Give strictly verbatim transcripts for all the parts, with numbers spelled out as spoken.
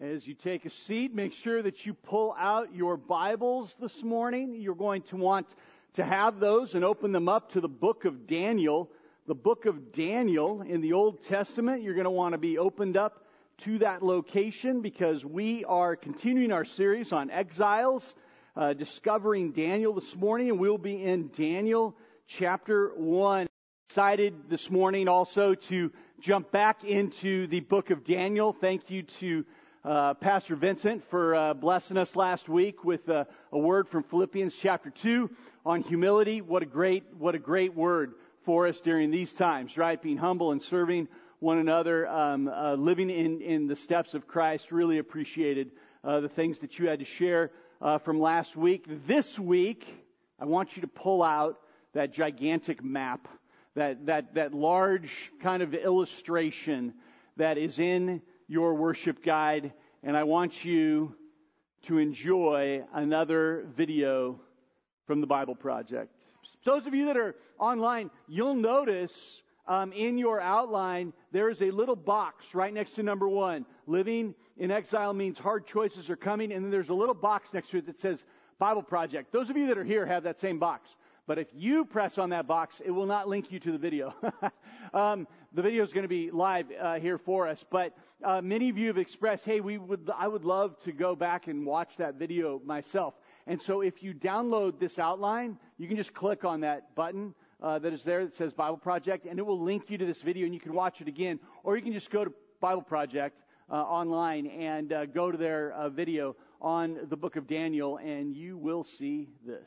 As you take a seat, make sure that you pull out your Bibles this morning. You're going to want to have those and open them up to the book of Daniel. The book of Daniel in the Old Testament, you're going to want to be opened up to that location because we are continuing our series on exiles, uh, discovering Daniel this morning, and we'll be in Daniel chapter one. Excited this morning also to jump back into the book of Daniel. Thank you to Uh, Pastor Vincent for uh, blessing us last week with uh, a word from Philippians chapter two on humility. What a great, what a great word for us during these times, right? Being humble and serving one another, um, uh, living in, in the steps of Christ. Really appreciated uh, the things that you had to share uh, from last week. This week, I want you to pull out that gigantic map, that that that large kind of illustration that is in your worship guide, and I want you to enjoy another video from the Bible Project. Those of you that are online, you'll notice um, in your outline there is a little box right next to number one. Living in exile means hard choices are coming, and then there's a little box next to it that says Bible Project. Those of you that are here have that same box. But if you press on that box, it will not link you to the video. um, the video is going to be live uh, here for us. But uh, many of you have expressed, hey, we would, I would love to go back and watch that video myself. And so if you download this outline, you can just click on that button uh, that is there that says Bible Project, and it will link you to this video, and you can watch it again. Or you can just go to Bible Project uh, online and uh, go to their uh, video on the book of Daniel, and you will see this.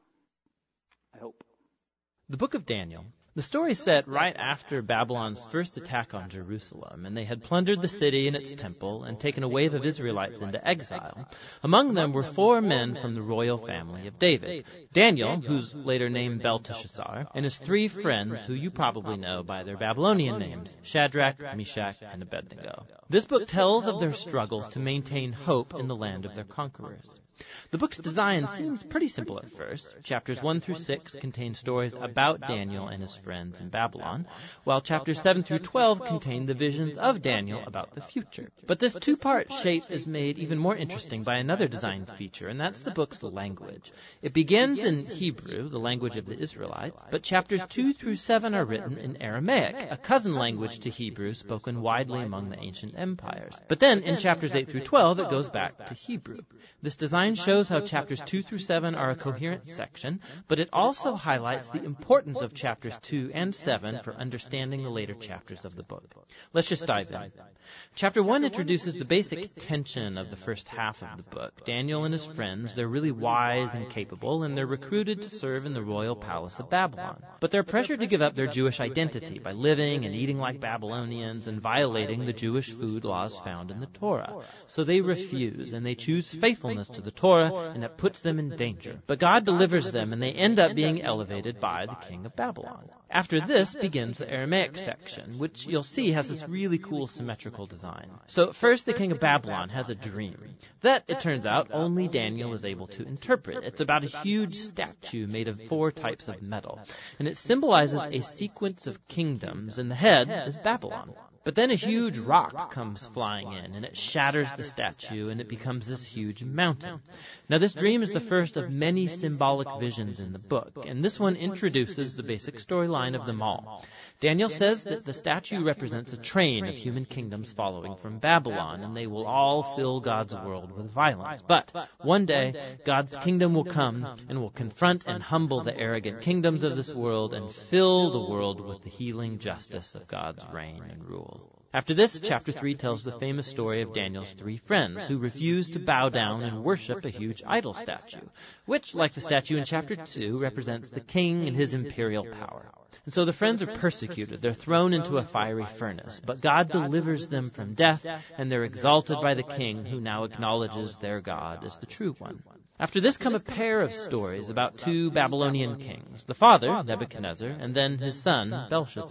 I hope. The book of Daniel. The story is set right after Babylon's first attack on Jerusalem, and they had plundered the city and its temple and taken a wave of Israelites into exile. Among them were four men from the royal family of David: Daniel, who's later named Belteshazzar, and his three friends, who you probably know by their Babylonian names, Shadrach, Meshach, and Abednego. This book tells of their struggles to maintain hope in the land of their conquerors. The book's design seems pretty simple at first. Chapters one through six contain stories about Daniel and his friends in Babylon, while chapters seven through twelve contain the visions of Daniel about the future. But this two-part shape is made even more interesting by another design feature, and that's the book's language. It begins in Hebrew, the language of the Israelites, but chapters two through seven are written in Aramaic, a cousin language to Hebrew spoken widely among the ancient empires. But then in chapters eight through twelve, it goes back to Hebrew. This design shows how chapters two through seven are a coherent section, but it also highlights the importance of chapters two and seven for understanding the later chapters of the book. Let's just dive in. Chapter one introduces the basic tension of the first half of the book. Daniel and his friends, they're really wise and capable, and they're recruited to serve in the royal palace of Babylon. But they're pressured to give up their Jewish identity by living and eating like Babylonians and violating the Jewish food laws found in the Torah. So they refuse, and they choose faithfulness to the Torah, and it puts them in danger. But God delivers them, and they end up being elevated by the king of Babylon. After this begins the Aramaic section, which you'll see has this really cool symmetrical design. So first, the king of Babylon has a dream that, it turns out, only Daniel is able to interpret. It's about a huge statue made of four types of metal, and it symbolizes a sequence of kingdoms, and the head is Babylon. But then a huge rock comes flying in, and it shatters the statue, and it becomes this huge mountain. Now, this dream is the first of many symbolic visions in the book, and this one introduces the basic storyline of them all. Daniel says that the statue represents a train of human kingdoms following from Babylon, and they will all fill God's world with violence. But one day, God's kingdom will come and will confront and humble the arrogant kingdoms of this world and fill the world with the healing justice of God's reign and rule. After this, chapter three tells the famous story of Daniel's three friends who refuse to bow down and worship a huge idol statue, which, like the statue in chapter two, represents the king and his imperial power. And so the friends are persecuted. They're thrown into a fiery furnace, but God delivers them from death, and they're exalted by the king, who now acknowledges their God as the true one. After this come a pair of stories about two Babylonian kings, the father, Nebuchadnezzar, and then his son, Belshazzar.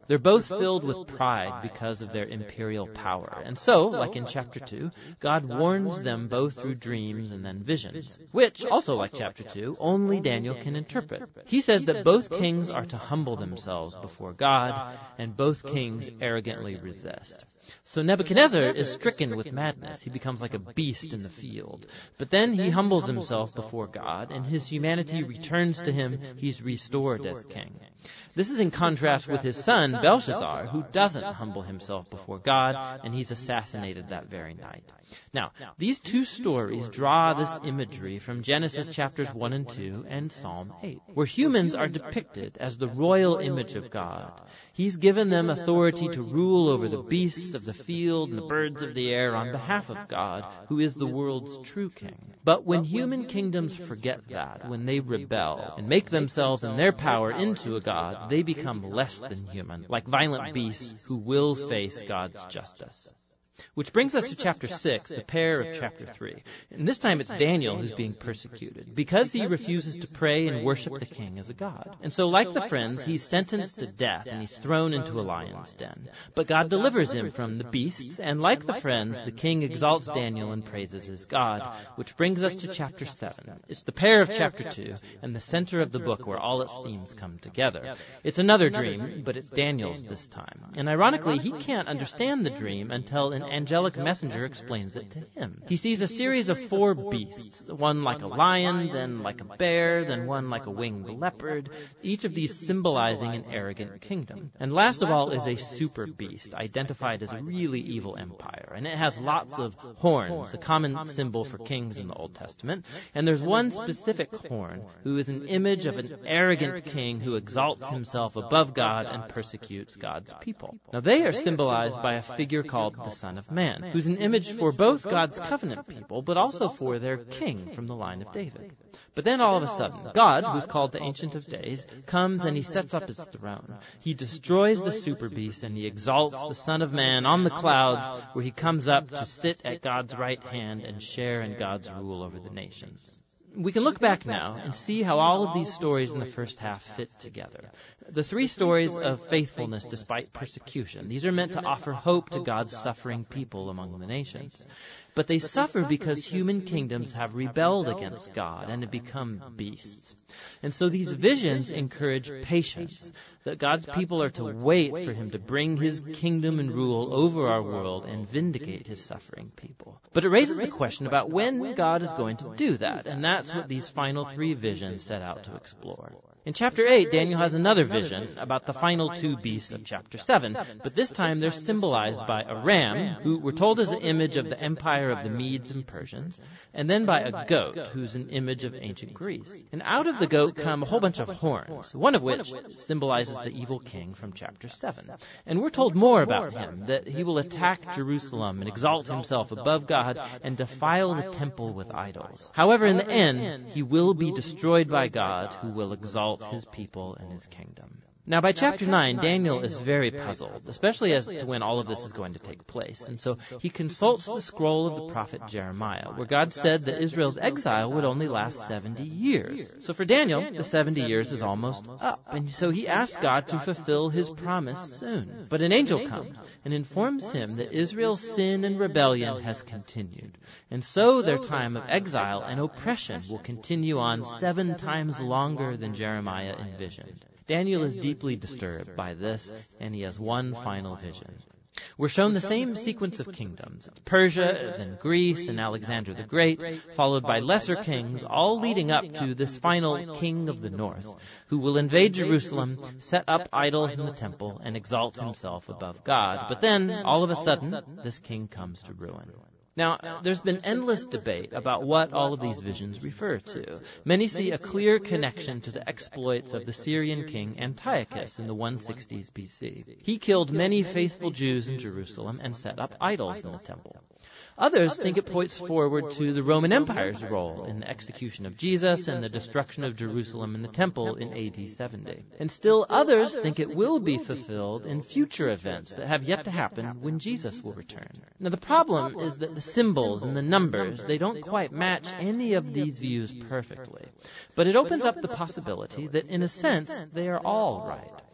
They're both filled with pride because of their imperial power. And so, like in chapter two, God warns them both through dreams and then visions, which, also like chapter two, only Daniel can interpret. He says that both kings are to humble themselves before God, and both kings arrogantly resist. So Nebuchadnezzar is stricken with madness. He becomes like a beast in the field. But then he humbles himself before God, and his humanity returns to him. He's restored as king. This is in contrast with his son, Belshazzar, who doesn't humble himself before God, and he's assassinated that very night. Now, these two stories draw this imagery from Genesis chapters one and two and Psalm eight, where humans are depicted as the royal image of God. He's given them authority to rule over the beasts of the field and the birds of the air on behalf of God, who is the world's true king. But when human kingdoms forget that, when they rebel and make themselves and their power into a god, they become less than human, like violent beasts who will face God's justice. Which brings us to chapter six, the pair of chapter three. And this time it's Daniel who's being persecuted, because he refuses to pray and worship the king as a god. And so, like the friends, he's sentenced to death and he's thrown into a lion's den. But God delivers him from the beasts, and like the friends, the king exalts Daniel and praises his God. Which brings us to chapter seven. It's the pair of chapter two, and the center of the book where all its themes come together. It's another dream, but it's Daniel's this time. And ironically, he can't understand the dream until an angelic messenger explains it to him. He sees a series of four beasts, one like a lion, then like a bear, then one like a winged leopard, each of these symbolizing an arrogant kingdom. And last of all is a super beast, identified as a really evil empire. And it has lots of horns, a common symbol for kings in the Old Testament. And there's one specific horn, who is an image of an arrogant king who exalts himself above God and persecutes God's people. Now they are symbolized by a figure called the Son of Man, who's an image for both God's covenant people, but also for their king from the line of David. But then all of a sudden, God, who's called the Ancient of Days, comes and he sets up his throne. He destroys the super beast and he exalts the Son of Man on the clouds, where he comes up to sit at God's right hand and share in God's rule over the nations. We can look back now and see how all of these stories in the first half fit together. The three stories of faithfulness despite persecution. These are meant to offer hope to God's suffering people among the nations. But they suffer because human kingdoms have rebelled against God and have become beasts. And so these visions encourage patience, that God's people are to wait for him to bring his kingdom and rule over our world and vindicate his suffering people. But it raises the question about when God is going to do that, and that's what these final three visions set out to explore. In chapter eight, Daniel has another vision about the final two beasts of chapter seven, but this time they're symbolized by a ram, who we're told is an image of the empire of the Medes and Persians, and then by a goat, who's an image of ancient Greece. And out of the goat come a whole bunch of horns, one of which symbolizes the evil king from chapter seven. And we're told more about him, that he will attack Jerusalem and exalt himself above God and defile the temple with idols. However, in the end, he will be destroyed by God, who will exalt his people and his kingdom. Now, by chapter nine, Daniel is very puzzled, especially as to when all of this is going to take place. And so he consults the scroll of the prophet Jeremiah, where God said that Israel's exile would only last seventy years. So for Daniel, the seventy years is almost up. And so he asks God to fulfill his promise soon. But an angel comes and informs him that Israel's sin and rebellion has continued. And so their time of exile and oppression will continue on seven times longer than Jeremiah envisioned. Daniel is deeply disturbed by this, and he has one final vision. We're shown the same sequence of kingdoms, Persia, then Greece, and Alexander the Great, followed by lesser kings, all leading up to this final king of the north, who will invade Jerusalem, set up idols in the temple, and exalt himself above God. But then, all of a sudden, this king comes to ruin. Now, there's been endless debate about what all of these visions refer to. Many see a clear connection to the exploits of the Syrian king Antiochus in the one sixties B C. He killed many faithful Jews in Jerusalem and set up idols in the temple. Others think it points forward to the Roman Empire's role in the execution of Jesus and the destruction of Jerusalem and the temple in A D seventy. And still others think it will be fulfilled in future events that have yet to happen when Jesus will return. Now the problem is that the symbols and the numbers, they don't quite match any of these views perfectly. But it opens up the possibility that in a sense they are all right.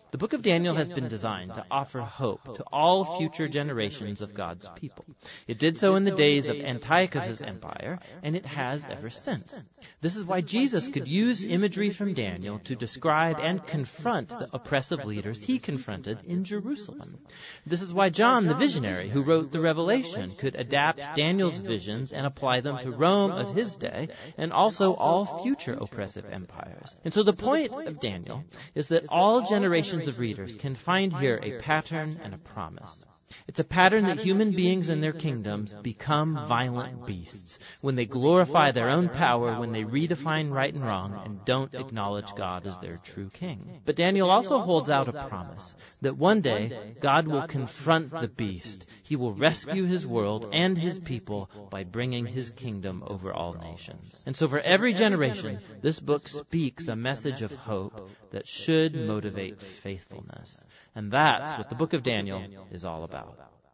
The book of Daniel has been designed to offer hope to all future generations of God's people. It did so in the days of Antiochus' empire, and it has ever since. This is why Jesus could use imagery from Daniel to describe and confront the oppressive leaders he confronted in Jerusalem. This is why John, the visionary who wrote the Revelation, could adapt Daniel's visions and apply them to Rome of his day and also all future oppressive empires. And so the point of Daniel is that all generations of readers can find here a pattern and a promise. It's a pattern that human beings and their kingdoms become violent beasts when they glorify their own power, when they redefine right and wrong and don't acknowledge God as their true king. But Daniel also holds out a promise that one day God will confront the beast. He will rescue his world and his people by bringing his kingdom over all nations. And so for every generation, this book speaks a message of hope that should motivate faithfulness. And that's what the book of Daniel is all about.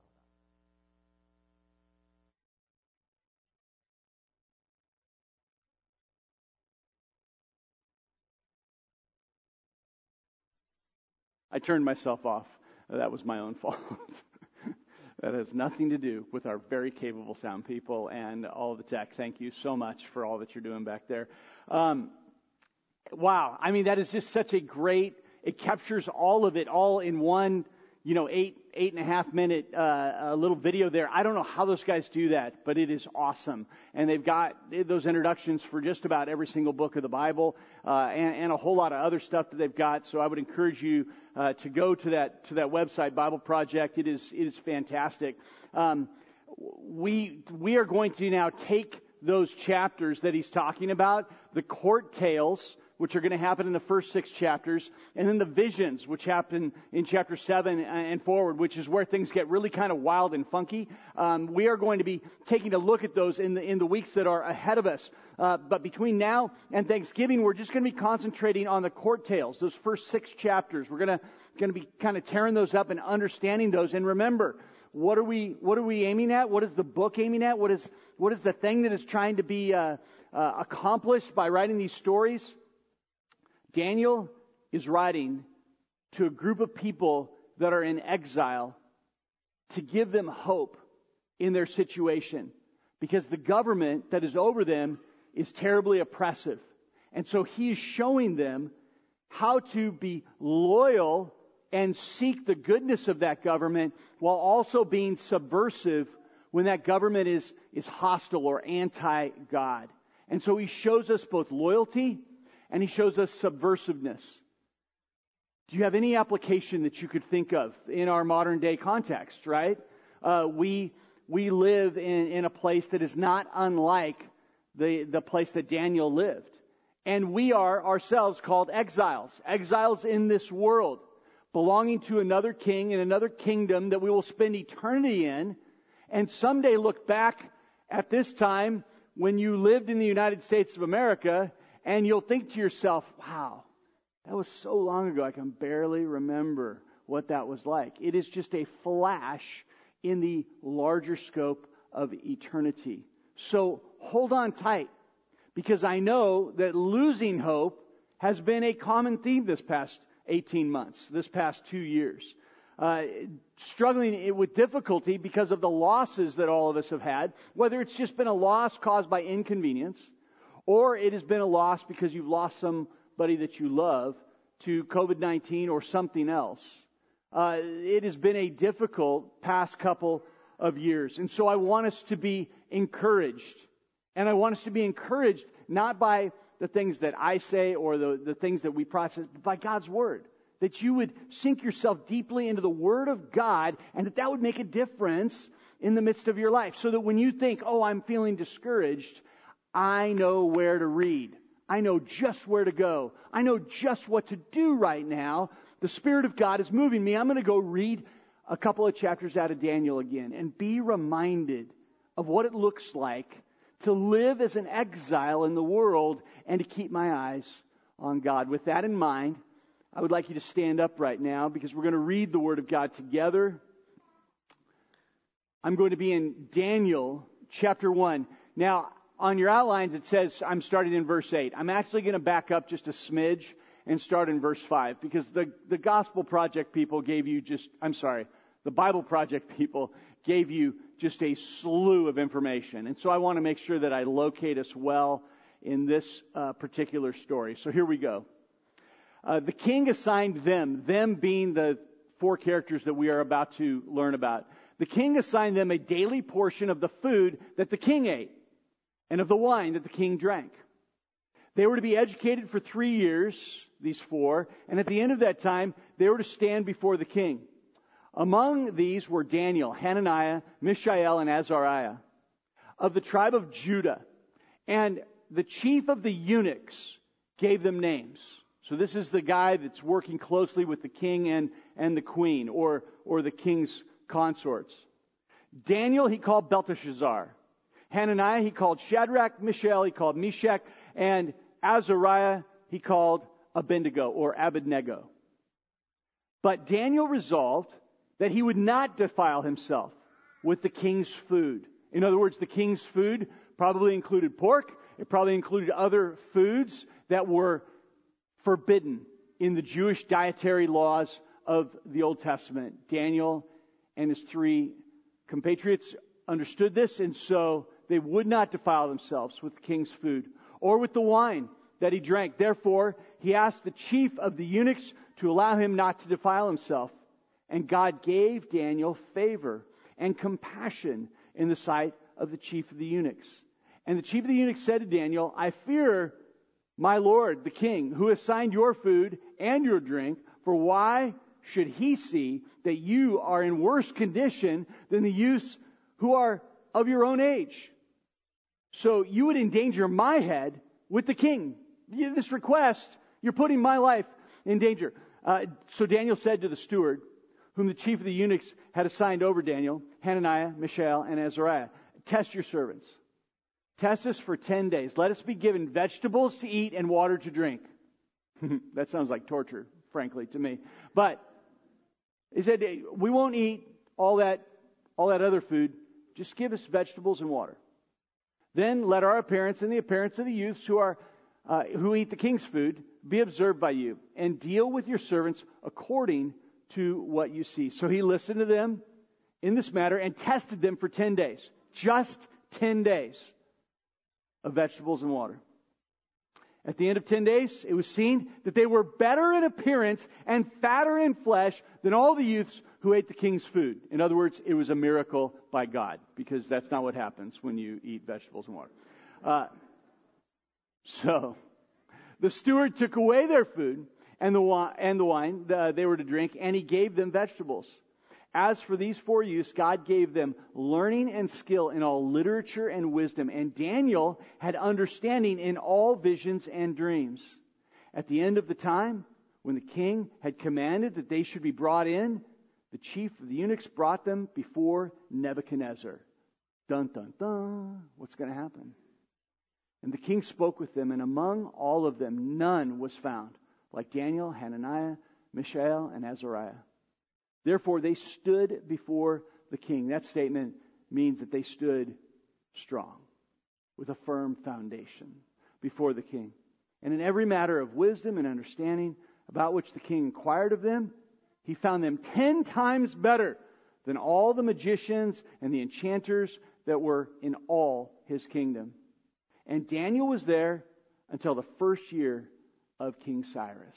I turned myself off. That was my own fault. That has nothing to do with our very capable sound people and all of the tech. Thank you so much for all that you're doing back there. Um, wow. I mean, that is just such a great, it captures all of it all in one, you know, eight, eight and a half minute uh, a little video there. I don't know how those guys do that, but it is awesome. And they've got those introductions for just about every single book of the Bible uh, and, and a whole lot of other stuff that they've got. So I would encourage you uh, to go to that to that website, Bible Project. It is it is fantastic. Um, we we are going to now take those chapters that he's talking about, the court tales, which are going to happen in the first six chapters, and then the visions, which happen in chapter seven and forward, which is where things get really kind of wild and funky. Um, we are going to be taking a look at those in the in the weeks that are ahead of us. Uh, but between now and Thanksgiving, we're just going to be concentrating on the court tales, those first six chapters. We're going to going to be kind of tearing those up and understanding those. And remember, what are we what are we aiming at? What is the book aiming at? What is what is the thing that is trying to be uh, uh, accomplished by writing these stories? Daniel is writing to a group of people that are in exile to give them hope in their situation, because the government that is over them is terribly oppressive. And so he is showing them how to be loyal and seek the goodness of that government while also being subversive when that government is, is hostile or anti-God. And so he shows us both loyalty and he shows us subversiveness. Do you have any application that you could think of in our modern day context, right? Uh, we we live in, in a place that is not unlike the, the place that Daniel lived. And we are ourselves called exiles. Exiles in this world, belonging to another king and another kingdom that we will spend eternity in, and someday look back at this time when you lived in the United States of America, and you'll think to yourself, wow, that was so long ago, I can barely remember what that was like. It is just a flash in the larger scope of eternity. So hold on tight, because I know that losing hope has been a common theme this past eighteen months, this past two years. Uh, struggling with difficulty because of the losses that all of us have had, whether it's just been a loss caused by inconvenience, or it has been a loss because you've lost somebody that you love to covid nineteen or something else. Uh, it has been a difficult past couple of years. And so I want us to be encouraged. And I want us to be encouraged not by the things that I say or the, the things that we process, but by God's Word. That you would sink yourself deeply into the Word of God, and that that would make a difference in the midst of your life. So that when you think, oh, I'm feeling discouraged, I know where to read. I know just where to go. I know just what to do right now. The Spirit of God is moving me. I'm going to go read a couple of chapters out of Daniel again and be reminded of what it looks like to live as an exile in the world and to keep my eyes on God. With that in mind, I would like you to stand up right now because we're going to read the Word of God together. I'm going to be in Daniel chapter one. Now, on your outlines, it says I'm starting in verse eight. I'm actually going to back up just a smidge and start in verse five, because the, the Gospel Project people gave you just, I'm sorry, the Bible Project people gave you just a slew of information. And so I want to make sure that I locate us well in this uh, particular story. So here we go. Uh, the king assigned them, them being the four characters that we are about to learn about. The king assigned them a daily portion of the food that the king ate and of the wine that the king drank. They were to be educated for three years, these four, and at the end of that time, they were to stand before the king. Among these were Daniel, Hananiah, Mishael, and Azariah, of the tribe of Judah. And the chief of the eunuchs gave them names. So this is the guy that's working closely with the king and, and the queen, or, or the king's consorts. Daniel he called Belteshazzar. Hananiah he called Shadrach. Mishael he called Meshach. And Azariah he called Abednego, or Abednego. But Daniel resolved that he would not defile himself with the king's food. In other words, the king's food probably included pork. It probably included other foods that were forbidden in the Jewish dietary laws of the Old Testament. Daniel and his three compatriots understood this, and so they would not defile themselves with the king's food or with the wine that he drank. Therefore, he asked the chief of the eunuchs to allow him not to defile himself. And God gave Daniel favor and compassion in the sight of the chief of the eunuchs. And the chief of the eunuchs said to Daniel, I fear my lord, the king, who assigned your food and your drink, for why should he see that you are in worse condition than the youths who are of your own age? So you would endanger my head with the king. This request, you're putting my life in danger. Uh, so Daniel said to the steward, whom the chief of the eunuchs had assigned over Daniel, Hananiah, Mishael, and Azariah, test your servants. Test us for ten days. Let us be given vegetables to eat and water to drink. That sounds like torture, frankly, to me. But he said, we won't eat all that, all that other food. Just give us vegetables and water. Then let our appearance and the appearance of the youths who are uh, who eat the king's food be observed by you, and deal with your servants according to what you see. So he listened to them in this matter and tested them for ten days. Just ten days of vegetables and water. At the end of ten days, it was seen that they were better in appearance and fatter in flesh than all the youths who ate the king's food. In other words, it was a miracle by God, because that's not what happens when you eat vegetables and water. Uh, so, the steward took away their food and the wine, and the wine uh, they were to drink, and he gave them vegetables. As for these four youths, God gave them learning and skill in all literature and wisdom. And Daniel had understanding in all visions and dreams. At the end of the time, when the king had commanded that they should be brought in, the chief of the eunuchs brought them before Nebuchadnezzar. Dun, dun, dun. What's going to happen? And the king spoke with them, and among all of them, none was found like Daniel, Hananiah, Mishael, and Azariah. Therefore, they stood before the king. That statement means that they stood strong, with a firm foundation before the king. And in every matter of wisdom and understanding about which the king inquired of them, he found them ten times better than all the magicians and the enchanters that were in all his kingdom. And Daniel was there until the first year of King Cyrus.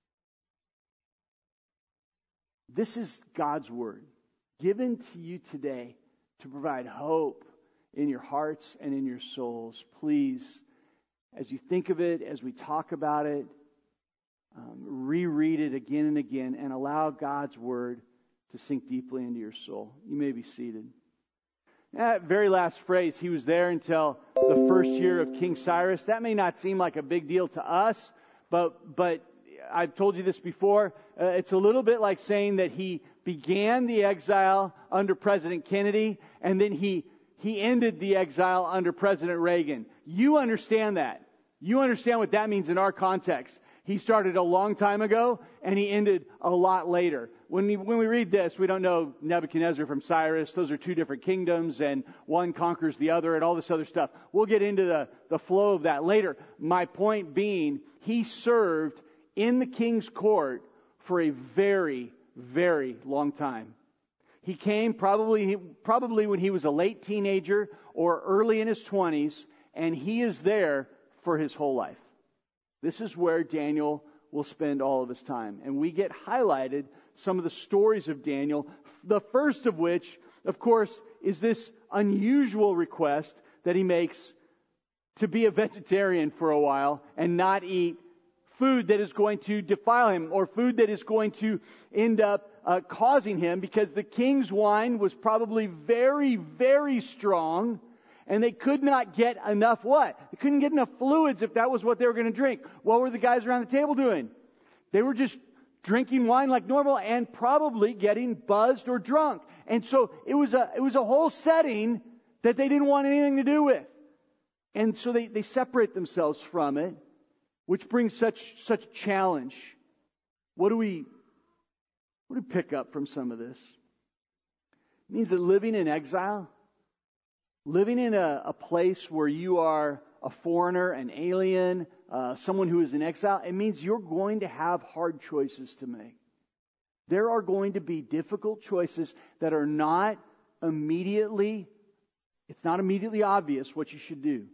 This is God's word given to you today to provide hope in your hearts and in your souls. Please, as you think of it, as we talk about it, um, reread it again and again and allow God's word to sink deeply into your soul. You may be seated. That very last phrase, he was there until the first year of King Cyrus. That may not seem like a big deal to us, but but I've told you this before. Uh, it's a little bit like saying that he began the exile under President Kennedy, and then he he ended the exile under President Reagan. You understand that. You understand what that means in our context. He started a long time ago, and he ended a lot later. When we, when we read this, we don't know Nebuchadnezzar from Cyrus. Those are two different kingdoms, and one conquers the other, and all this other stuff. We'll get into the, the flow of that later. My point being, he served in the king's court for a very, very long time. He came probably, probably when he was a late teenager or early in his twenties, and he is there for his whole life. This is where Daniel will spend all of his time. And we get highlighted some of the stories of Daniel, the first of which, of course, is this unusual request that he makes to be a vegetarian for a while and not eat food that is going to defile him or food that is going to end up uh, causing him, because the king's wine was probably very, very strong, and they could not get enough what? They couldn't get enough fluids if that was what they were going to drink. What were the guys around the table doing? They were just drinking wine like normal and probably getting buzzed or drunk. And so it was a it was a whole setting that they didn't want anything to do with. And so they, they separate themselves from it, which brings such such challenge. What do we what do we pick up from some of this? It means that living in exile, living in a, a place where you are a foreigner, an alien, uh, someone who is in exile, it means you're going to have hard choices to make. There are going to be difficult choices that are not immediately, it's not immediately obvious what you should do.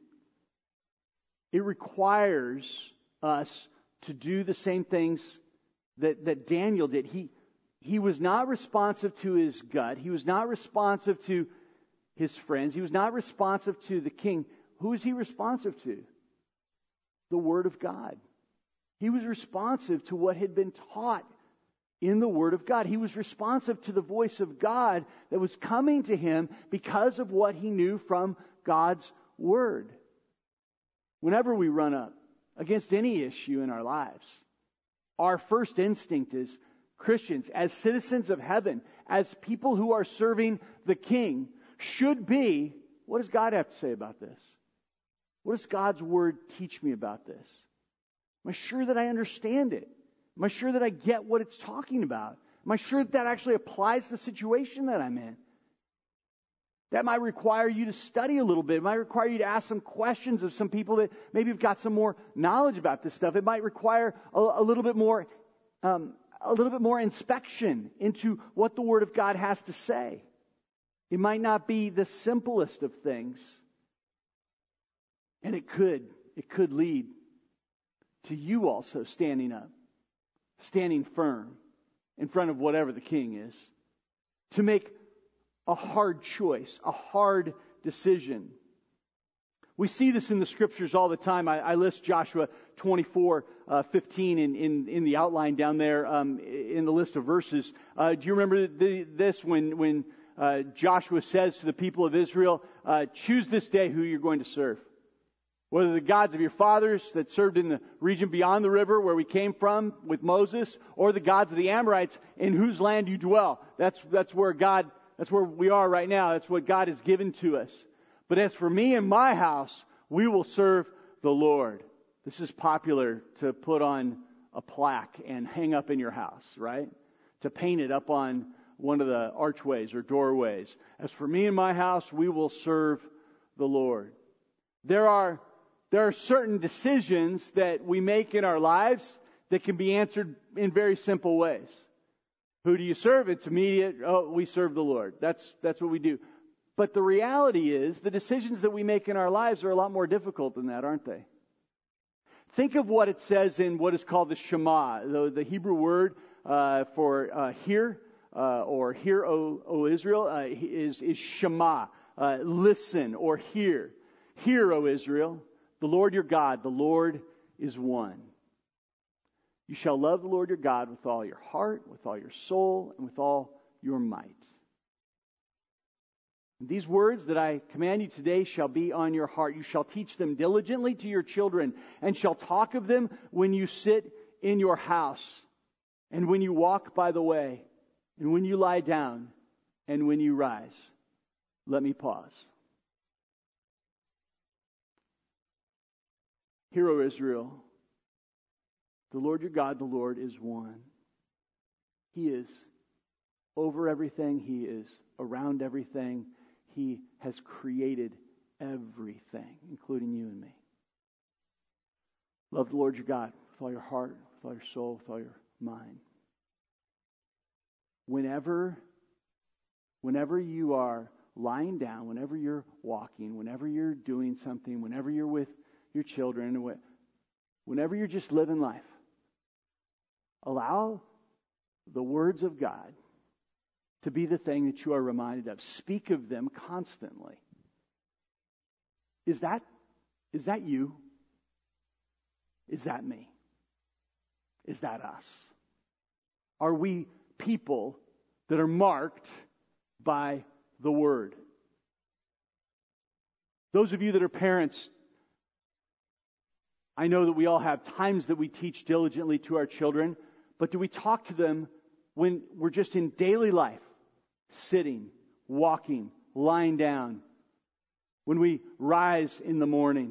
It requires us to do the same things that, that Daniel did. He, he was not responsive to his gut. He was not responsive to his friends. He was not responsive to the king. Who is he responsive to? The Word of God. He was responsive to what had been taught in the Word of God. He was responsive to the voice of God that was coming to him because of what he knew from God's Word. Whenever we run up against any issue in our lives, our first instinct is Christians, as citizens of heaven, as people who are serving the King, should be, what does God have to say about this? What does God's Word teach me about this? Am I sure that I understand it? Am I sure that I get what it's talking about? Am I sure that that actually applies to the situation that I'm in? That might require you to study a little bit. It might require you to ask some questions of some people that maybe have got some more knowledge about this stuff. It might require a, a little bit more, um, a little bit more inspection into what the Word of God has to say. It might not be the simplest of things. And it could, it could lead to you also standing up, standing firm in front of whatever the king is, to make a hard choice, a hard decision. We see this in the Scriptures all the time. I, I list Joshua twenty-four, uh, fifteen in, in, in the outline down there um, in the list of verses. Uh, do you remember the, this when, when uh, Joshua says to the people of Israel, uh, choose this day who you're going to serve? Whether the gods of your fathers that served in the region beyond the river where we came from with Moses, or the gods of the Amorites in whose land you dwell. That's, that's where God, that's where we are right now. That's what God has given to us. But as for me and my house, we will serve the Lord. This is popular to put on a plaque and hang up in your house, right? To paint it up on one of the archways or doorways. As for me and my house, we will serve the Lord. There are There are certain decisions that we make in our lives that can be answered in very simple ways. Who do you serve? It's immediate. Oh, we serve the Lord. That's that's what we do. But the reality is, the decisions that we make in our lives are a lot more difficult than that, aren't they? Think of what it says in what is called the Shema, the, the Hebrew word uh, for uh, hear uh, or hear, O, o Israel, uh, is, is Shema, uh, listen or hear. Hear, O Israel. The Lord your God, the Lord is one. You shall love the Lord your God with all your heart, with all your soul, and with all your might. And these words that I command you today shall be on your heart. You shall teach them diligently to your children, and shall talk of them when you sit in your house, and when you walk by the way, and when you lie down, and when you rise. Let me pause. Hear, O Israel, the Lord your God, the Lord is one. He is over everything. He is around everything. He has created everything, including you and me. Love the Lord your God with all your heart, with all your soul, with all your mind. Whenever, whenever you are lying down, whenever you're walking, whenever you're doing something, whenever you're with your children, whenever you're just living life, allow the words of God to be the thing that you are reminded of. Speak of them constantly. Is that, is that you? Is that me? Is that us? Are we people that are marked by the Word? Those of you that are parents, I know that we all have times that we teach diligently to our children, but do we talk to them when we're just in daily life? Sitting, walking, lying down. When we rise in the morning.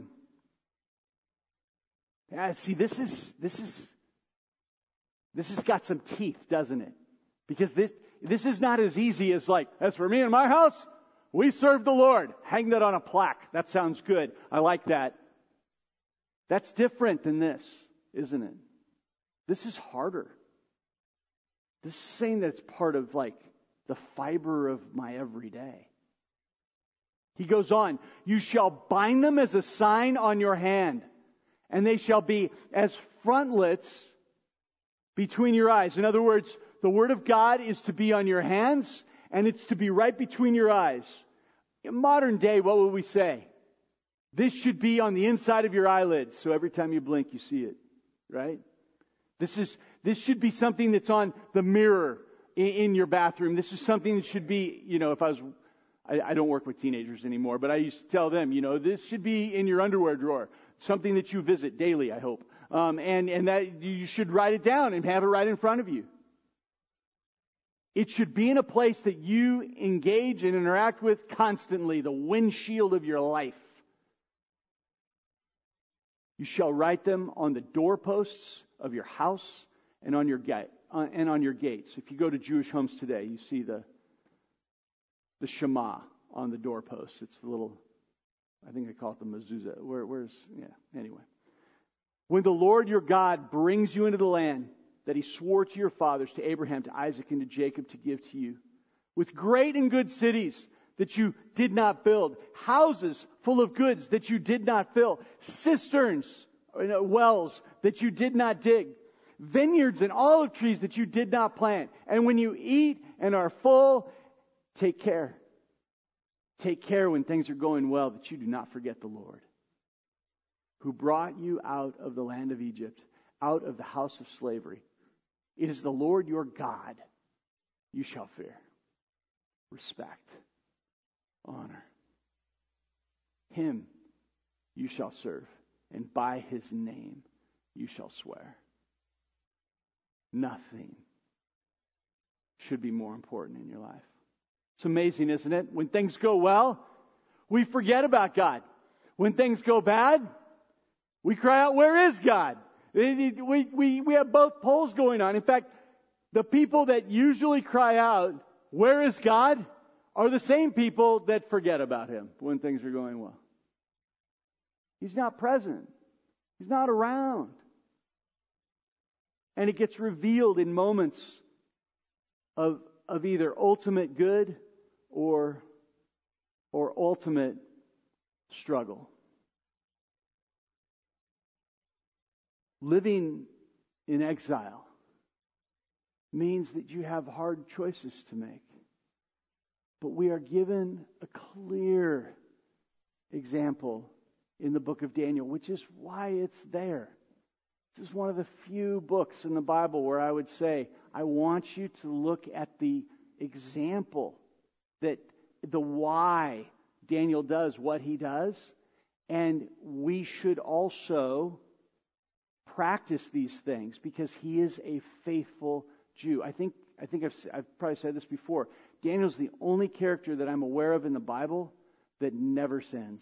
Yeah, see, this is this is this has got some teeth, doesn't it? Because this this is not as easy as like, as for me and my house, we serve the Lord. Hang that on a plaque. That sounds good. I like that. That's different than this, isn't it? This is harder. This is saying that it's part of like the fiber of my everyday. He goes on, you shall bind them as a sign on your hand, and they shall be as frontlets between your eyes. In other words, the Word of God is to be on your hands, and it's to be right between your eyes. In modern day, what would we say? This should be on the inside of your eyelids, so every time you blink, you see it, right? This is this should be something that's on the mirror in, in your bathroom. This is something that should be, you know, if I was, I, I don't work with teenagers anymore, but I used to tell them, you know, this should be in your underwear drawer, something that you visit daily, I hope, um, and and that you should write it down and have it right in front of you. It should be in a place that you engage and interact with constantly, the windshield of your life. You shall write them on the doorposts of your house and on your gate, uh, and on your gates. If you go to Jewish homes today, you see the the Shema on the doorposts. It's the little, I think they call it the mezuzah. Where, where's yeah? Anyway, when the Lord your God brings you into the land that He swore to your fathers, to Abraham, to Isaac, and to Jacob to give to you, with great and good cities that you did not build, houses full of goods that you did not fill, cisterns, wells that you did not dig, vineyards and olive trees that you did not plant. And when you eat and are full, take care. Take care when things are going well that you do not forget the Lord, who brought you out of the land of Egypt, out of the house of slavery. It is the Lord your God you shall fear, respect, honor. Him you shall serve, and by His name you shall swear. Nothing should be more important in your life. It's amazing, isn't it? When things go well, we forget about God. When things go bad, we cry out, where is God? We, we, we have both poles going on. In fact, the people that usually cry out, where is God? Are the same people that forget about Him when things are going well. He's not present. He's not around. And it gets revealed in moments of, of either ultimate good or, or ultimate struggle. Living in exile means that you have hard choices to make. But we are given a clear example in the book of Daniel, which is why it's there. This is one of the few books in the Bible where I would say, I want you to look at the example, that the why Daniel does what he does, and we should also practice these things because he is a faithful Jew. I think I think I've, I've probably said this before. Daniel's the only character that I'm aware of in the Bible that never sins.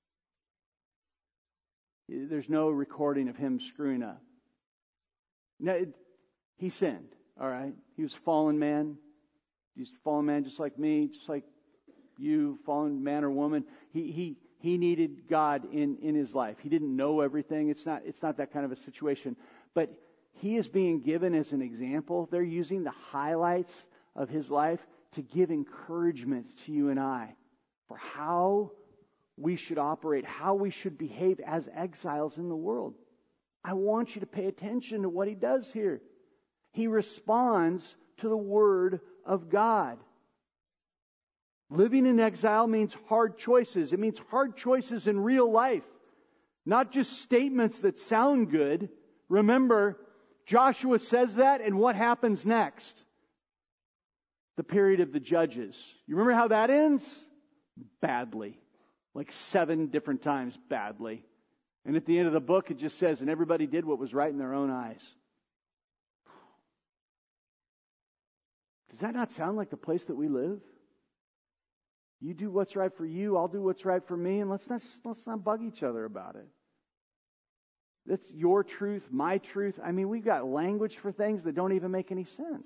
There's no recording of him screwing up. No, it, he sinned, all right? He was a fallen man. He's a fallen man just like me, just like you, fallen man or woman. He he he needed God in, in his life. He didn't know everything. It's not it's not that kind of a situation. But he is being given as an example. They're using the highlights of his life to give encouragement to you and I for how we should operate, how we should behave as exiles in the world. I want you to pay attention to what he does here. He responds to the Word of God. Living in exile means hard choices. It means hard choices in real life, not just statements that sound good. Remember, Joshua says that, and what happens next? The period of the judges. You remember how that ends? Badly. Like seven different times badly. And at the end of the book, it just says, and everybody did what was right in their own eyes. Does that not sound like the place that we live? You do what's right for you, I'll do what's right for me, and let's not, let's not bug each other about it. That's your truth, my truth. I mean, we've got language for things that don't even make any sense.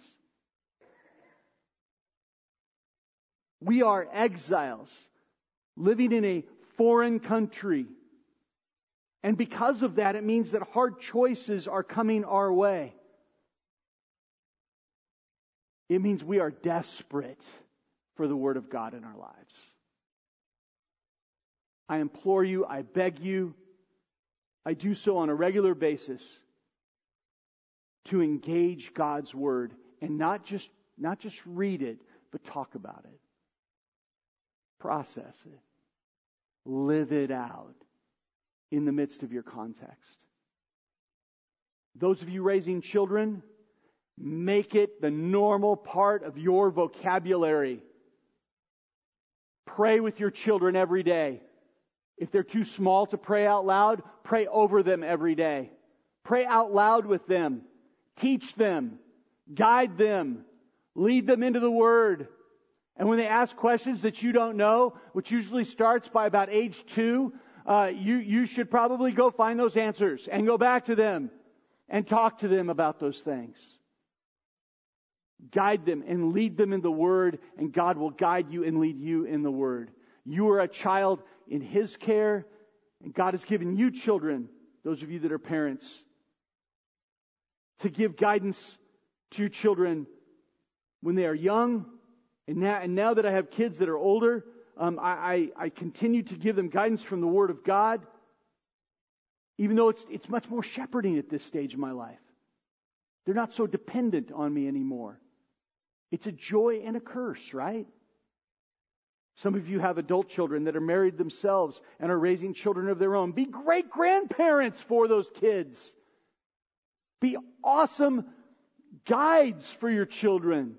We are exiles, living in a foreign country. And because of that, it means that hard choices are coming our way. It means we are desperate for the Word of God in our lives. I implore you, I beg you, I do so on a regular basis to engage God's Word and not just, not just read it, but talk about it. Process it. Live it out in the midst of your context. Those of you raising children, make it the normal part of your vocabulary. Pray with your children every day. If they're too small to pray out loud, pray over them every day. Pray out loud with them. Teach them. Guide them. Lead them into the Word. And when they ask questions that you don't know, which usually starts by about age two, uh, you, you should probably go find those answers and go back to them and talk to them about those things. Guide them and lead them in the Word, and God will guide you and lead you in the Word. You are a child in His care, and God has given you children, those of you that are parents, to give guidance to your children when they are young. And now, and now that I have kids that are older, um, I, I, I continue to give them guidance from the Word of God, even though it's, it's much more shepherding at this stage of my life. They're not so dependent on me anymore. It's a joy and a curse, right? Some of you have adult children that are married themselves and are raising children of their own. Be great grandparents for those kids. Be awesome guides for your children.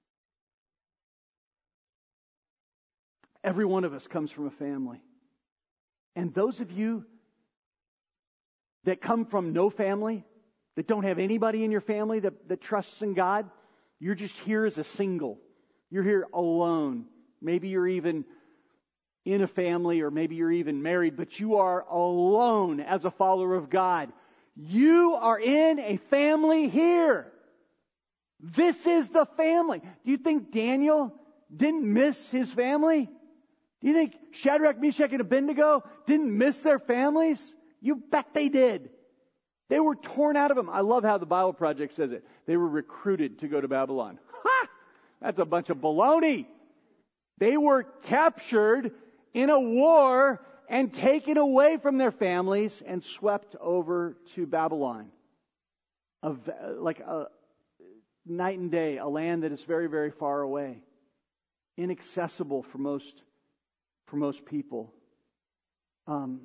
Every one of us comes from a family. And those of you that come from no family, that don't have anybody in your family that, that trusts in God, you're just here as a single. You're here alone. Maybe you're even in a family, or maybe you're even married, but you are alone as a follower of God. You are in a family here. This is the family. Do you think Daniel didn't miss his family? Do you think Shadrach, Meshach, and Abednego didn't miss their families? You bet they did. They were torn out of them. I love how the Bible Project says it. They were recruited to go to Babylon. Ha! That's a bunch of baloney. They were captured in a war and taken away from their families and swept over to Babylon. A, like a night and day, a land that is very, very far away. Inaccessible for most, for most people. Um,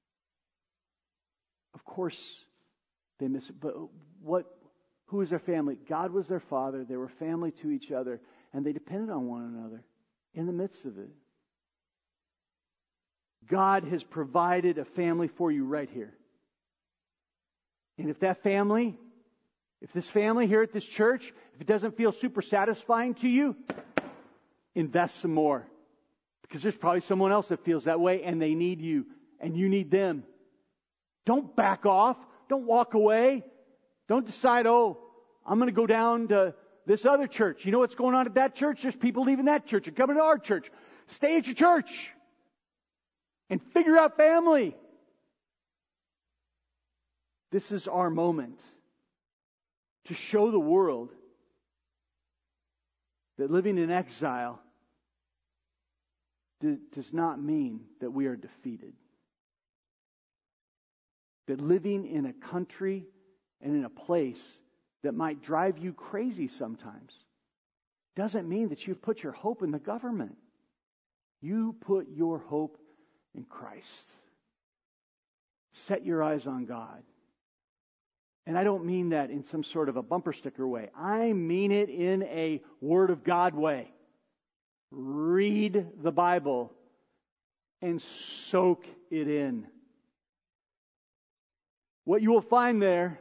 of course, they miss it. But what? Who was their family? God was their father. They were family to each other, and they depended on one another in the midst of it. God has provided a family for you right here. And if that family, if this family here at this church, if it doesn't feel super satisfying to you, invest some more. Because there's probably someone else that feels that way, and they need you, and you need them. Don't back off. Don't walk away. Don't decide, oh, I'm going to go down to this other church. You know what's going on at that church? There's people leaving that church and coming to our church. Stay at your church and figure out family. This is our moment. to show the world that living in exile d- does not mean that we are defeated. That living in a country and in a place that might drive you crazy sometimes doesn't mean that you've put your hope in the government. You put your hope in Christ. Set your eyes on God. And I don't mean that in some sort of a bumper sticker way. I mean it in a Word of God way. Read the Bible and soak it in. What you will find there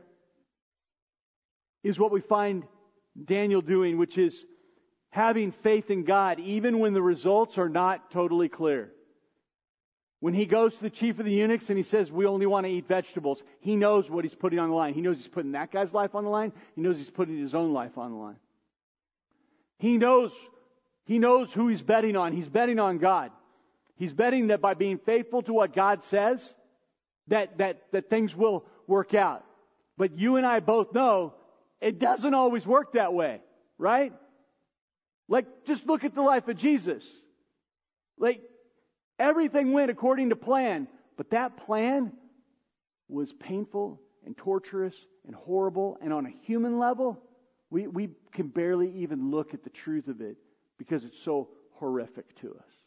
is what we find Daniel doing, which is having faith in God, even when the results are not totally clear. When he goes to the chief of the eunuchs and he says, we only want to eat vegetables, he knows what he's putting on the line. He knows he's putting that guy's life on the line. He knows he's putting his own life on the line. He knows, he knows who he's betting on. He's betting on God. He's betting that by being faithful to what God says, that, that, that things will work out. But you and I both know it doesn't always work that way, right? Like, just look at the life of Jesus. Like, everything went according to plan, but that plan was painful and torturous and horrible, and on a human level, we, we can barely even look at the truth of it because it's so horrific to us.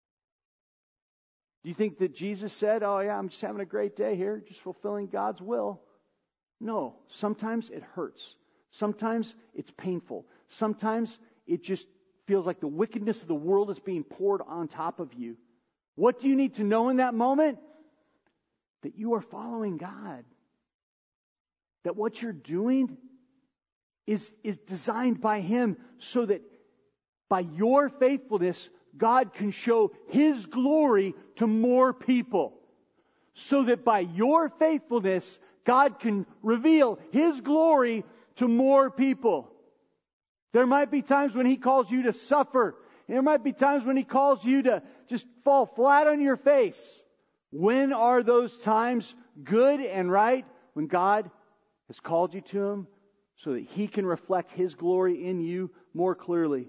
Do you think that Jesus said, oh yeah, I'm just having a great day here, just fulfilling God's will? No. Sometimes it hurts. Sometimes it's painful. Sometimes it just feels like the wickedness of the world is being poured on top of you. What do you need to know in that moment? That you are following God. That what you're doing is, is designed by Him so that by your faithfulness, God can show His glory to more people. So that by your faithfulness, God can reveal His glory to more people. There might be times when He calls you to suffer. There might be times when He calls you to just fall flat on your face. When are those times good and right? When God has called you to Him so that He can reflect His glory in you more clearly.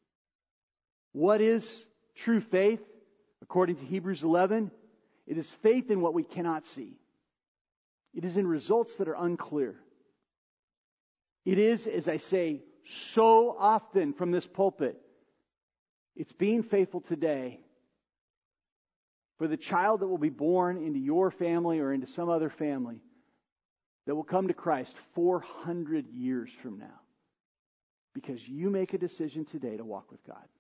What is true faith? According to Hebrews eleven, it is faith in what we cannot see. It is in results that are unclear. It is, as I say so often from this pulpit, it's being faithful today for the child that will be born into your family or into some other family that will come to Christ four hundred years from now. Because you make a decision today to walk with God.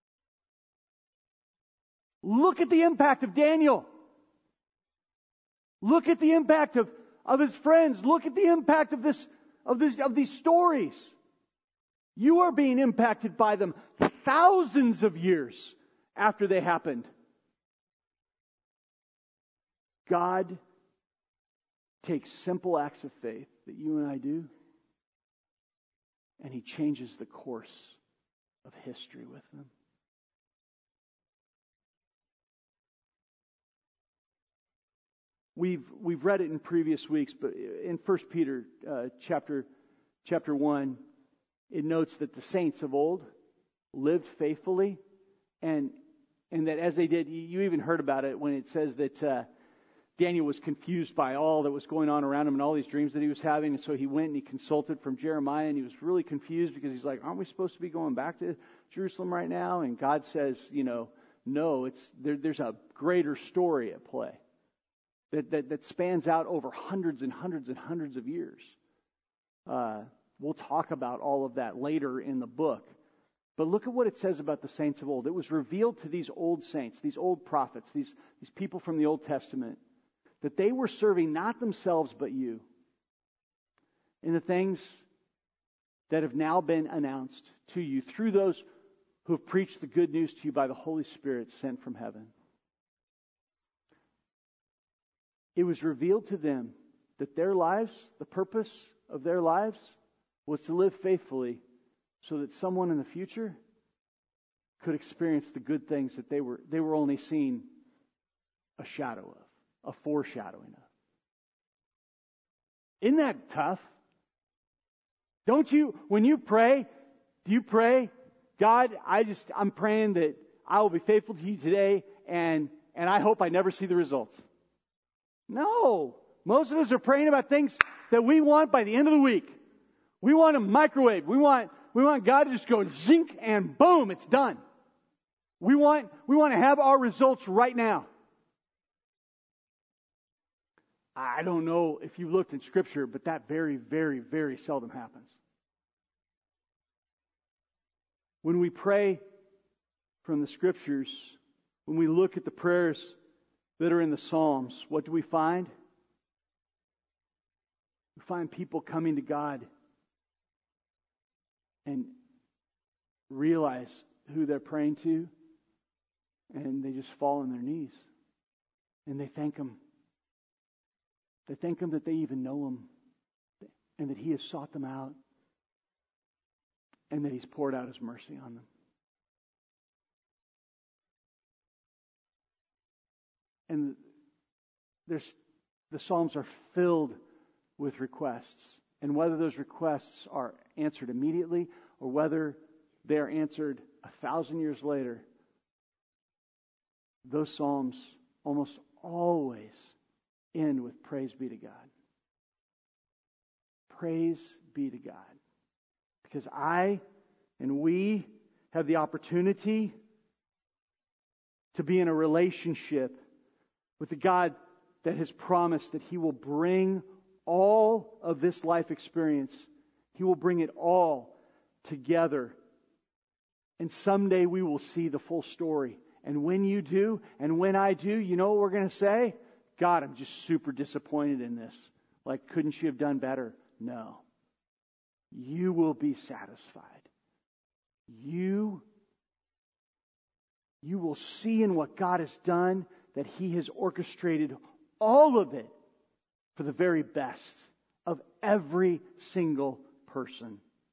Look at the impact of Daniel. Look at the impact of, of his friends. Look at the impact of this, of this, of these stories. You are being impacted by them thousands of years after they happened. God takes simple acts of faith that you and I do, and He changes the course of history with them. We've we've read it in previous weeks, but in First Peter uh, chapter chapter one, it notes that the saints of old lived faithfully, and and that as they did, you even heard about it when it says that uh, Daniel was confused by all that was going on around him and all these dreams that he was having, and so he went and he consulted from Jeremiah, and he was really confused because he's like, aren't we supposed to be going back to Jerusalem right now? And God says, you know, no, it's there, there's a greater story at play. That, that, that spans out over hundreds and hundreds and hundreds of years. Uh, we'll talk about all of that later in the book. But look at what it says about the saints of old. It was revealed to these old saints, these old prophets, these, these people from the Old Testament, that they were serving not themselves but you in the things that have now been announced to you through those who have preached the good news to you by the Holy Spirit sent from heaven. It was revealed to them that their lives, the purpose of their lives, was to live faithfully so that someone in the future could experience the good things that they were they were only seeing a shadow of, a foreshadowing of. Isn't that tough? Don't you, when you pray, do you pray, God, I just, I'm praying that I will be faithful to you today, and, and I hope I never see the results? No. Most of us are praying about things that we want by the end of the week. We want a microwave. We want, we want God to just go zink and boom, it's done. We want, we want to have our results right now. I don't know if you've looked in Scripture, but that very, very, very seldom happens. When we pray from the Scriptures, when we look at the prayers that are in the Psalms, what do we find? We find people coming to God and realize who they're praying to, and they just fall on their knees and they thank Him. They thank Him that they even know Him and that He has sought them out and that He's poured out His mercy on them. And there's, the Psalms are filled with requests. And whether those requests are answered immediately or whether they are answered a thousand years later, those Psalms almost always end with praise be to God. Praise be to God. Because I and we have the opportunity to be in a relationship with the God that has promised that He will bring all of this life experience, He will bring it all together. And someday we will see the full story. And when you do, and when I do, you know what we're going to say? God, I'm just super disappointed in this. Like, couldn't you have done better? No. You will be satisfied. You, you will see in what God has done that He has orchestrated all of it for the very best of every single person.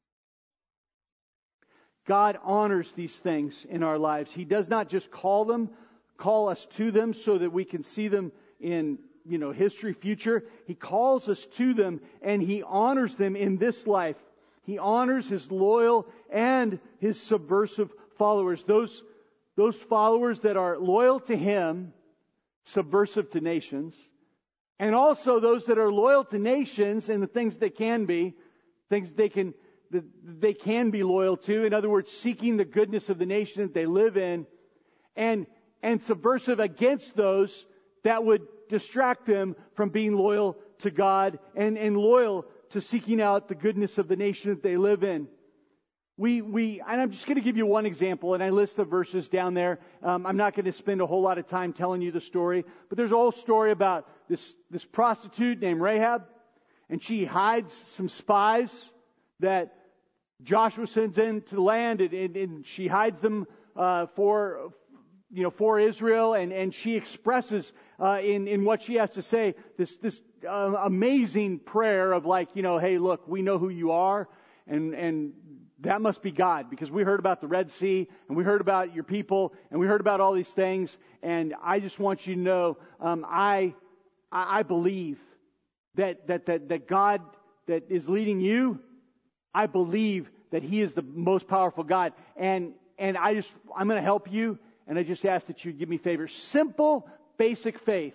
God honors these things in our lives. He does not just call them, call us to them so that we can see them in, you know, history, future. He calls us to them and He honors them in this life. He honors His loyal and His subversive followers. Those, those followers that are loyal to Him, subversive to nations, and also those that are loyal to nations and the things they can be, things they can that they can be loyal to. In other words, seeking the goodness of the nation that they live in, and and subversive against those that would distract them from being loyal to God and, and loyal to seeking out the goodness of the nation that they live in. We, we, and I'm just going to give you one example, and I list the verses down there. Um, I'm not going to spend a whole lot of time telling you the story, but there's a whole story about this, this prostitute named Rahab, and she hides some spies that Joshua sends into the land, and, and, and she hides them uh, for, you know, for Israel, and, and she expresses uh, in in what she has to say this this uh, amazing prayer of like, you know, hey, look, we know who you are, and and that must be God, because we heard about the Red Sea, and we heard about your people, and we heard about all these things, and I just want you to know, um, I I believe that that that that God that is leading you. I believe that He is the most powerful God. And and I just, I'm going to help you. And I just ask that you give me favor. Simple, basic faith.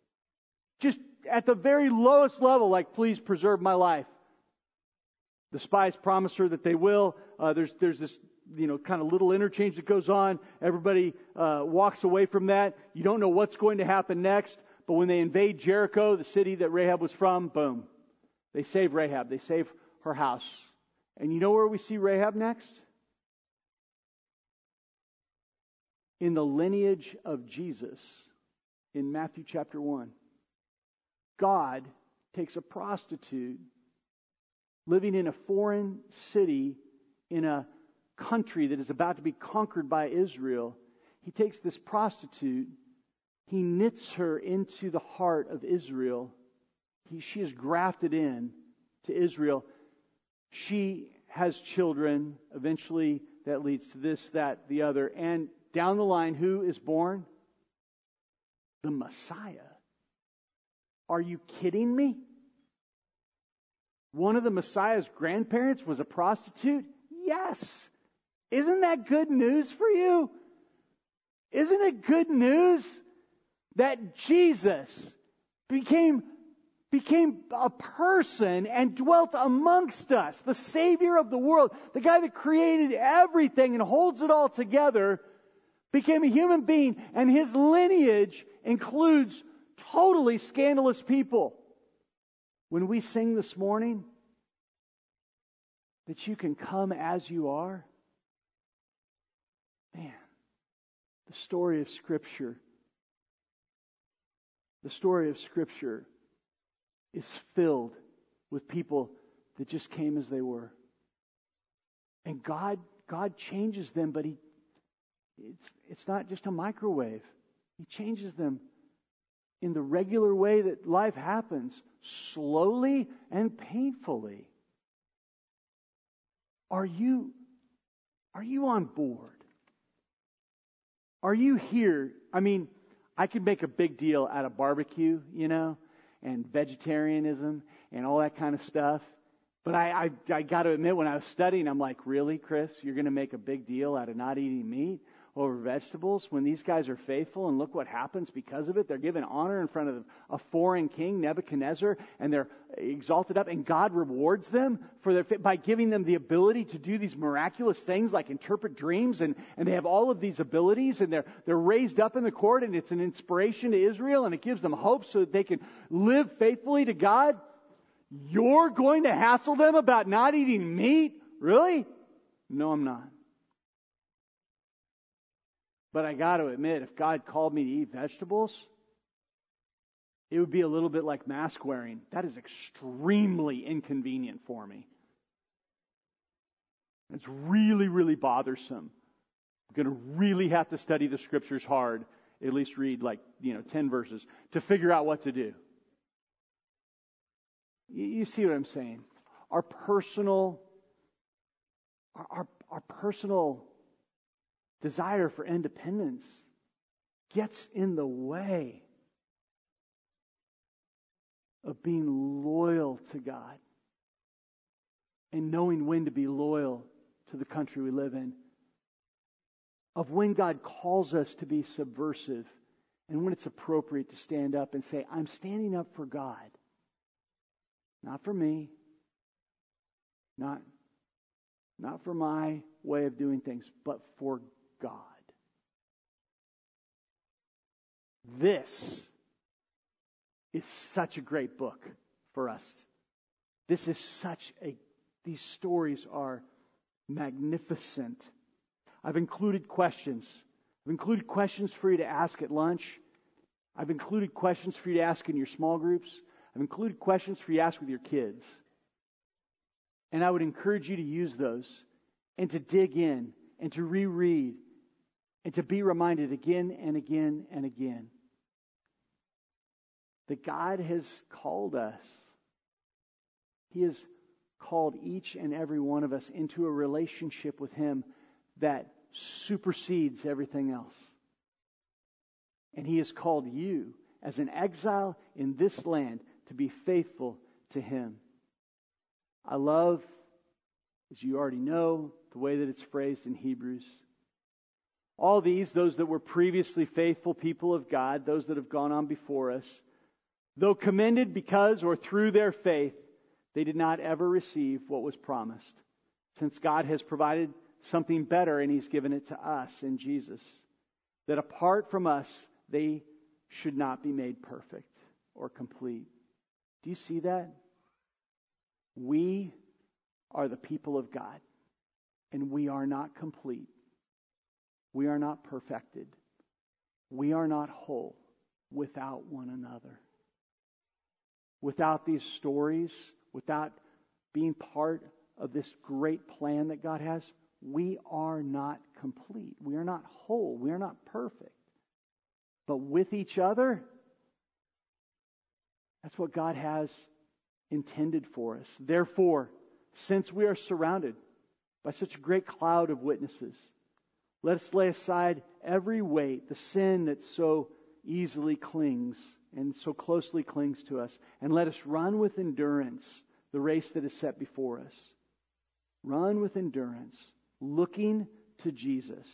Just at the very lowest level, like, please preserve my life. The spies promise her that they will. Uh, there's there's this, you know, kind of little interchange that goes on. Everybody uh, walks away from that. You don't know what's going to happen next. But when they invade Jericho, the city that Rahab was from, boom. They save Rahab. They save her house. And you know where we see Rahab next? In the lineage of Jesus in Matthew chapter one. God takes a prostitute living in a foreign city in a country that is about to be conquered by Israel. He takes this prostitute, He knits her into the heart of Israel. He, she is grafted in to Israel. She has children. Eventually, that leads to this, that, the other. And down the line, who is born? The Messiah. Are you kidding me? one of the Messiah's grandparents was a prostitute? Yes. Isn't that good news for you? Isn't it good news that Jesus became, became a person and dwelt amongst us, the Savior of the world, the guy that created everything and holds it all together, became a human being, and his lineage includes totally scandalous people. When we sing this morning that you can come as you are, man, the story of Scripture, the story of Scripture is filled with people that just came as they were. And God, God changes them, but He, it's, it's not just a microwave. He changes them in the regular way that life happens, slowly and painfully. Are you, are you on board? Are you here? I mean, I could make a big deal out of barbecue, you know, and vegetarianism and all that kind of stuff. But I, I, I got to admit, when I was studying, I'm like, really, Chris? You're going to make a big deal out of not eating meat over vegetables when these guys are faithful, and look what happens because of it. They're given honor in front of a foreign king, Nebuchadnezzar, and they're exalted up, and God rewards them for their by giving them the ability to do these miraculous things like interpret dreams, and, and they have all of these abilities, and they're they're raised up in the court, and it's an inspiration to Israel, and it gives them hope so that they can live faithfully to God. You're going to hassle them about not eating meat? Really? No, I'm not. But I got to admit, if God called me to eat vegetables, it would be a little bit like mask wearing. That is extremely inconvenient for me. It's really, really bothersome. I'm going to really have to study the Scriptures hard, at least read like, you know, ten verses, to figure out what to do. You, you see what I'm saying? Our personal, our, our, our personal desire for independence gets in the way of being loyal to God and knowing when to be loyal to the country we live in, of when God calls us to be subversive and when it's appropriate to stand up and say, I'm standing up for God, not for me, not, not for my way of doing things, but for God. This is such a great book for us. This is such a, these stories are magnificent. I've included questions. I've included questions for you to ask at lunch. I've included questions for you to ask in your small groups. I've included questions for you to ask with your kids. And I would encourage you to use those and to dig in and to reread and to be reminded again and again and again that God has called us. He has called each and every one of us into a relationship with Him that supersedes everything else. And He has called you as an exile in this land to be faithful to Him. I love, as you already know, the way that it's phrased in Hebrews. All these, those that were previously faithful people of God, those that have gone on before us, though commended because or through their faith, they did not ever receive what was promised, since God has provided something better and He's given it to us in Jesus, that apart from us, they should not be made perfect or complete. Do you see that? We are the people of God, and we are not complete. We are not perfected. We are not whole without one another. Without these stories, without being part of this great plan that God has, we are not complete. We are not whole. We are not perfect. But with each other, that's what God has intended for us. Therefore, since we are surrounded by such a great cloud of witnesses, let us lay aside every weight, the sin that so easily clings and so closely clings to us, and let us run with endurance the race that is set before us. Run with endurance, looking to Jesus.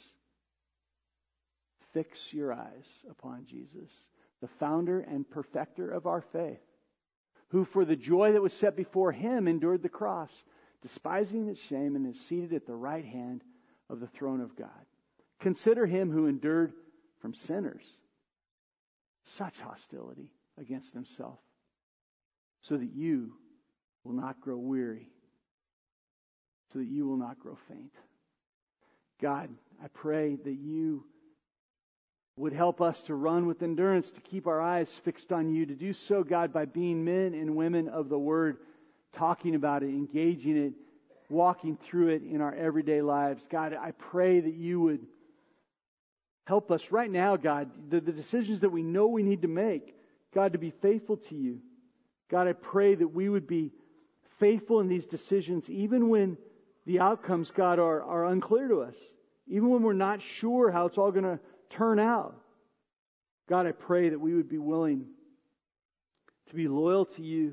Fix your eyes upon Jesus, the founder and perfecter of our faith, who for the joy that was set before him endured the cross, despising its shame, and is seated at the right hand of the throne of God. Consider him who endured from sinners such hostility against himself, so that you will not grow weary, so that you will not grow faint. God, I pray that you would help us to run with endurance, to keep our eyes fixed on you, to do so, God, by being men and women of the Word, talking about it, engaging it, walking through it in our everyday lives. God, I pray that you would help us right now, God, the, the decisions that we know we need to make, God, to be faithful to you. God, I pray that we would be faithful in these decisions, even when the outcomes, God, are, are unclear to us. Even when we're not sure how it's all going to turn out. God, I pray that we would be willing to be loyal to you.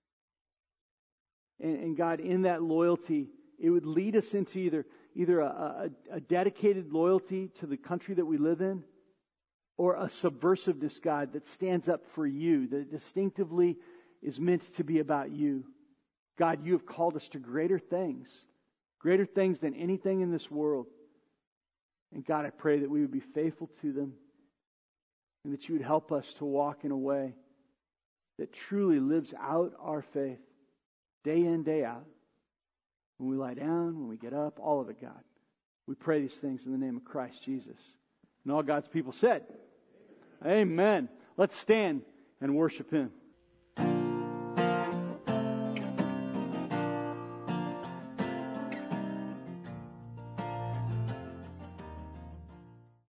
And, and God, in that loyalty, it would lead us into either, either a, a, a dedicated loyalty to the country that we live in, or a subversiveness, God, that stands up for you, that distinctively is meant to be about you. God, you have called us to greater things, greater things than anything in this world. And God, I pray that we would be faithful to them, and that you would help us to walk in a way that truly lives out our faith day in, day out. When we lie down, when we get up, all of it, God. We pray these things in the name of Christ Jesus. And all God's people said, Amen. Let's stand and worship him.